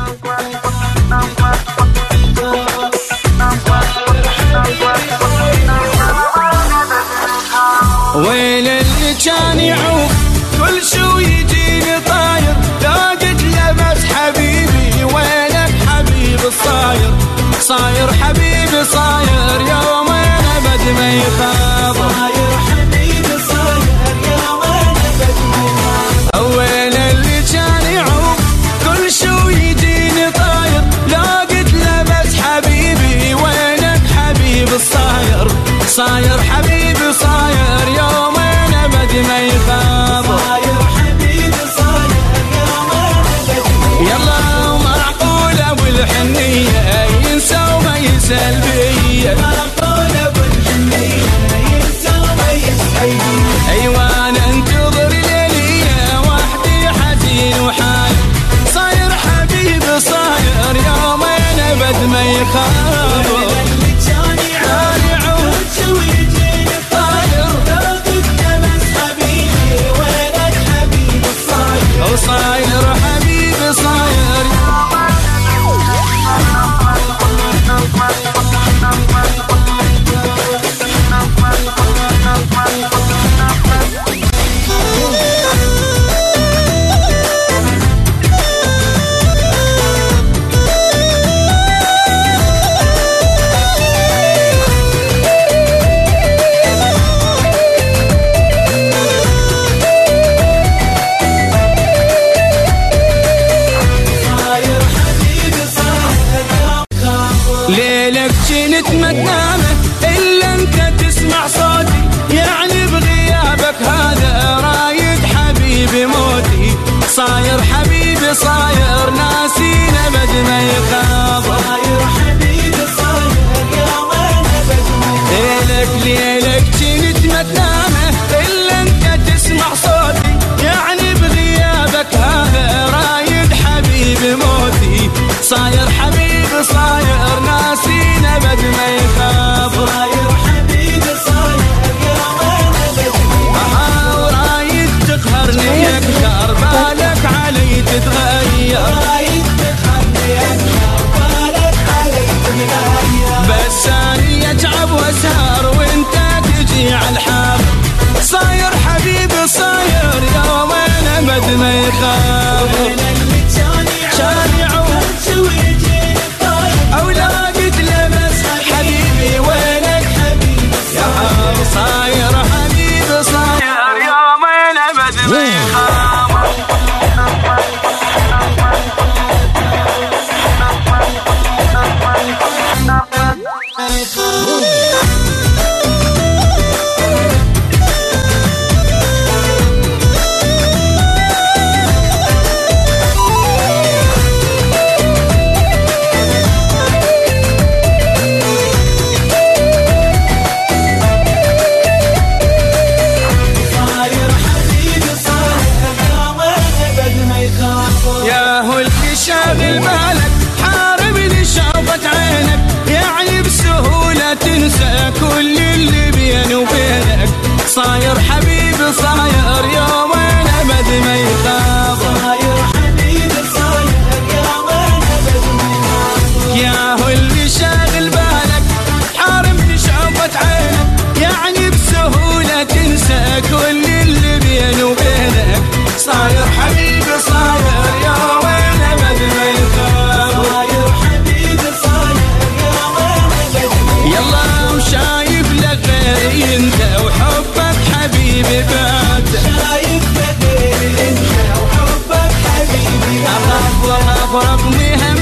وين اللي كان يعوق كل شو يجيني طاير، لو قد لمس حبيبي وينك حبيبي صاير، صاير حبيبي صاير يومين ابد ما يخاف، صاير حبيبي صاير يومين ابد ما يخاف. وين اللي كان يعوق كل شو يجيني طاير، لو قد لمس حبيبي وينك حبيبي صاير، صاير حبيبي صاير يومين ابد ما يخاف، صاير حبيبي صاير يومين ابد ما يخاف. يلا ومعقولة والحنية ينسى وما يسأل بيا، معقولة والحنية ينسى وما يسأل بيا. ايوه انا انتظر ليلية وحدي حزين وحال، صاير حبيبي صاير يومين ابد ما يخاف. صاير حبيبي صاير ليلك جنت ما تنامه إلا أنت تسمع صوتي، يعني بغيابك هذا رايد حبيبي موتي، صاير حبيبي صاير ناسين أبد ما يخاف، صاير حبيبي صاير يومين أبد ما يخاف. ليلك جنت ما تنامه إلا أنت تسمع صوتي، يعني بغيابك هذا رايد حبيبي موتي، صاير حبيبي صاير ناسين ابد ما يخاف، صاير حبيبي صاير يومين ابد ما يخاف. ورايد تقهرني اكثر بالك علي تتغير، رايد تقهرني اكثر بالك علي تتغير، بس اني اتعب واسهر وانت تجي على الحال، صاير حبيبي صاير يومين ابد ما يخاف. كان يعوق شو يجي أو لا قد لمس حبيبي وينك حبيبي صاير حبيبي صاير يومين أبد ما يخاف. يا هو اللي شاغل بالك حاربني شافت عينك، يعني بسهولة تنسى كل اللي بيني وبينك، صاير حبيبي صاير يومين ابد ما يخاف، صاير حبيبي صاير يومين ابد ما يخاف. يا هو اللي شاغل بالك حاربني شافت عينك، يعني بسهولة تنسى كل اللي بيني وبينك، صاير حبيبي صاير يومين ابد ما يخاف، صاير حبيبي صاير يومين ابد ما يخاف. يلا وشايف لك غيري انت وحبك حبيبي بات، شايف لك غيري انت وحبك حبيبي بات، اخاف واخاف ربني هم